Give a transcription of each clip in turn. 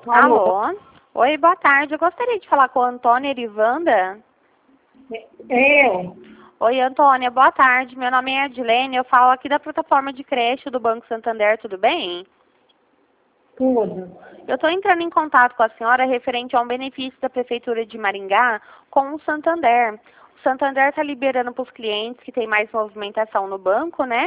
Alô? Oi, boa tarde. Eu gostaria de falar com a Antônia Erivanda. Eu? Oi, Antônia, boa tarde. Meu nome é Edilene, eu falo aqui da plataforma de creche do Banco Santander, tudo bem? Tudo. Eu estou entrando em contato com a senhora referente a um benefício da Prefeitura de Maringá com o Santander. O Santander está liberando para os clientes que têm mais movimentação no banco, né?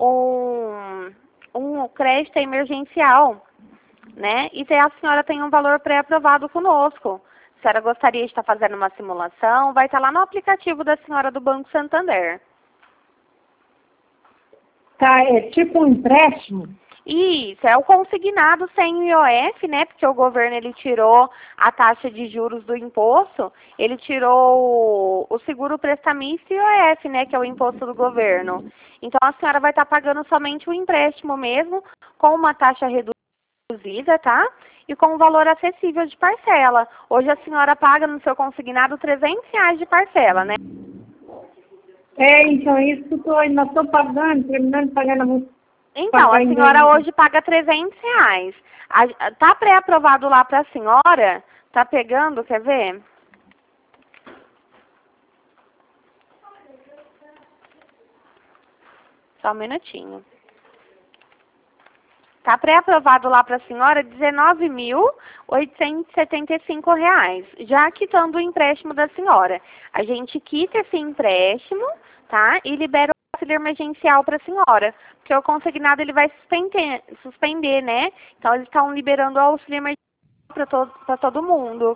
Um crédito emergencial, né? E a senhora tem um valor pré-aprovado conosco. A senhora gostaria de estar fazendo uma simulação? Vai estar lá no aplicativo da senhora do Banco Santander. Tá, é tipo um empréstimo? Isso, é o consignado sem o IOF, né? Porque o governo ele tirou a taxa de juros do imposto, ele tirou o seguro prestamista e o IOF, né? Que é o imposto do governo. Então a senhora vai estar pagando somente o empréstimo mesmo, com uma taxa reduzida, tá? E com um valor acessível de parcela. Hoje a senhora paga no seu consignado R$ 300 de parcela, né? Então isso que nós estou pagando, terminando de pagar na música. Então, a senhora hoje paga R$ 300. Tá pré-aprovado lá para a senhora? Tá pegando, quer ver? Só um minutinho. Tá pré-aprovado lá para a senhora R$ 19.875, já quitando o empréstimo da senhora. A gente quita esse empréstimo, tá? E libera o auxílio emergencial para a senhora. Porque o consignado ele vai suspender, né? Então eles estão liberando o auxílio emergencial para todo mundo.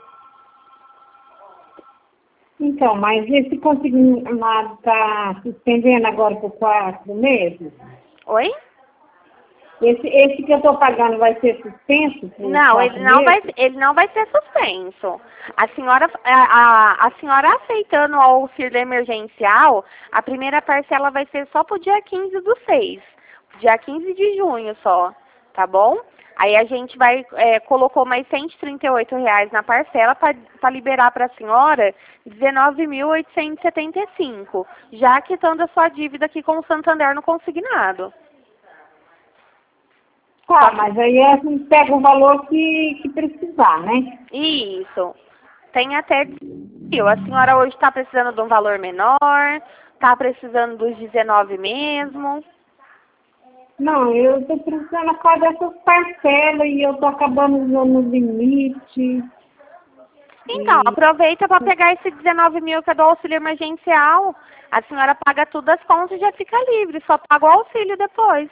Então, mas esse consignado está suspendendo agora por 4 meses? Oi? Esse que eu estou pagando vai ser suspenso? Não, ele não vai ser suspenso. A senhora aceitando o auxílio emergencial, a primeira parcela vai ser só pro dia 15/6, dia 15 de junho só, tá bom? Aí a gente colocou mais R$ 138 na parcela para liberar para a senhora R$ 19.875, já quitando a sua dívida aqui com o Santander no consignado. Tá, mas aí a gente pega o valor que precisar, né? Isso. Tem até... A senhora hoje está precisando de um valor menor? Está precisando dos 19 mesmo? Não, eu estou precisando pagar essas parcelas e eu estou acabando no limite. Então, aproveita para pegar esse 19 mil que é do auxílio emergencial. A senhora paga tudo as contas e já fica livre. Só paga o auxílio depois.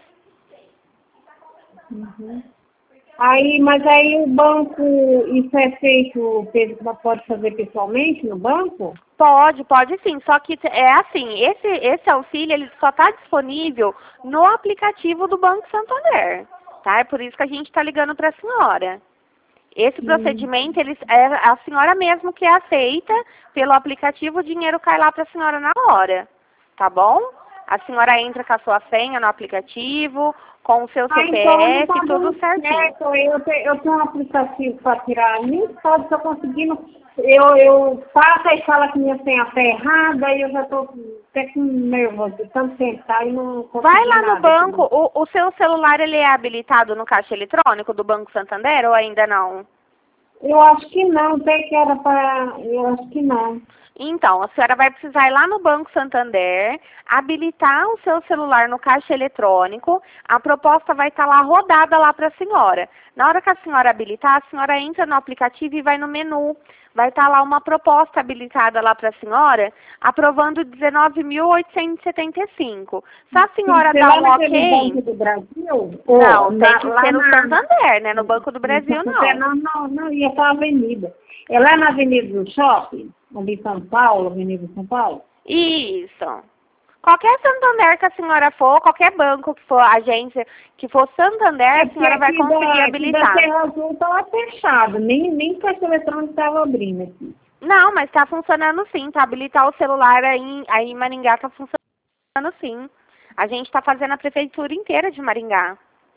Uhum. Mas aí o banco, isso é feito, Pedro, pode fazer pessoalmente no banco? Pode sim. Só que é assim, esse auxílio ele só está disponível no aplicativo do Banco Santander, tá? É por isso que a gente está ligando para a senhora. Esse procedimento, é a senhora mesmo que aceita pelo aplicativo, o dinheiro cai lá para a senhora na hora, tá bom? A senhora entra com a sua senha no aplicativo, com o seu CPF, então, tudo certinho. Eu tenho um aplicativo para tirar, nem sabe se eu conseguindo. Eu passo e fala que minha senha está errada e eu já estou até com nervoso de tanto tentar e não consigo. Vai lá no banco, o seu celular ele é habilitado no caixa eletrônico do Banco Santander ou ainda não? Eu acho que não, até que era para... Eu acho que não. Então, a senhora vai precisar ir lá no Banco Santander, habilitar o seu celular no caixa eletrônico, a proposta vai estar lá rodada lá para a senhora. Na hora que a senhora habilitar, a senhora entra no aplicativo e vai no menu. Vai estar lá uma proposta habilitada lá para a senhora, aprovando R$ 19.875. Se a senhora dá um ok... Banco do Brasil? Não, tem que ser no Santander, né? No Banco do Brasil, não. Não, ia para a avenida. É lá na Avenida do Shopping, ali em São Paulo, Avenida de São Paulo? Isso. Qualquer Santander que a senhora for, qualquer banco que for, agência que for Santander, a senhora vai conseguir habilitar. Da Serra Azul estava fechado, nem caixa eletrônico estava abrindo aqui. Não, mas está funcionando sim, tá? Habilitar o celular aí em Maringá está funcionando sim. A gente está fazendo a prefeitura inteira de Maringá.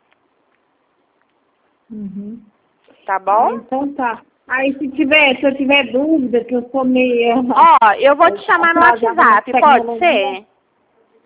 Uhum. Tá bom? Então tá. Aí se eu tiver dúvida, que eu sou meio... Ó, eu vou te chamar no WhatsApp, pode ser?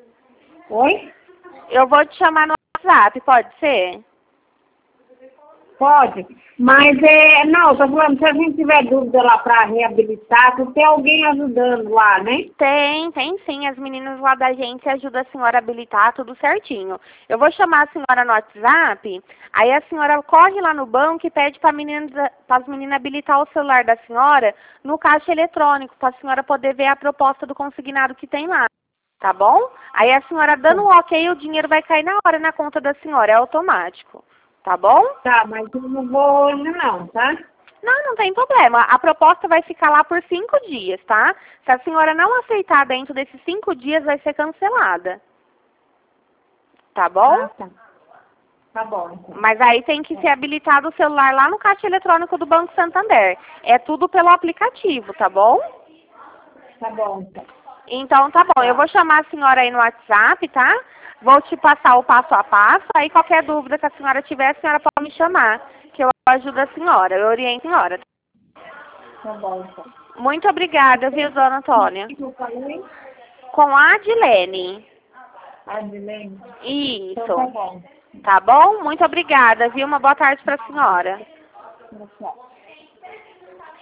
Oi? Eu vou te chamar no WhatsApp, pode ser? Pode, mas não, tô falando, se a gente tiver dúvida lá para reabilitar, tem alguém ajudando lá, né? Tem sim. As meninas lá da agência ajudam a senhora a habilitar tudo certinho. Eu vou chamar a senhora no WhatsApp, aí a senhora corre lá no banco e pede para as meninas habilitar o celular da senhora no caixa eletrônico, para a senhora poder ver a proposta do consignado que tem lá. Tá bom? Aí a senhora dando um ok, o dinheiro vai cair na hora na conta da senhora, é automático. Tá bom? Tá, mas eu não vou ainda não, tá? Não tem problema. A proposta vai ficar lá por 5 dias, tá? Se a senhora não aceitar dentro desses 5 dias, vai ser cancelada. Tá bom? Ah, tá. Tá bom, então. Mas aí tem que ser habilitado o celular lá no caixa eletrônico do Banco Santander. É tudo pelo aplicativo, tá bom? Tá bom, então. Então tá bom. Eu vou chamar a senhora aí no WhatsApp, tá? Vou te passar o passo a passo. Aí qualquer dúvida que a senhora tiver, a senhora pode me chamar, que eu ajudo a senhora, eu oriento a senhora. Tá bom, então. Muito obrigada, viu, dona Antônia? O que eu falei? Com a Adilene. Adilene? Isso. Então tá bom. Tá bom? Muito obrigada, viu? Uma boa tarde para a senhora.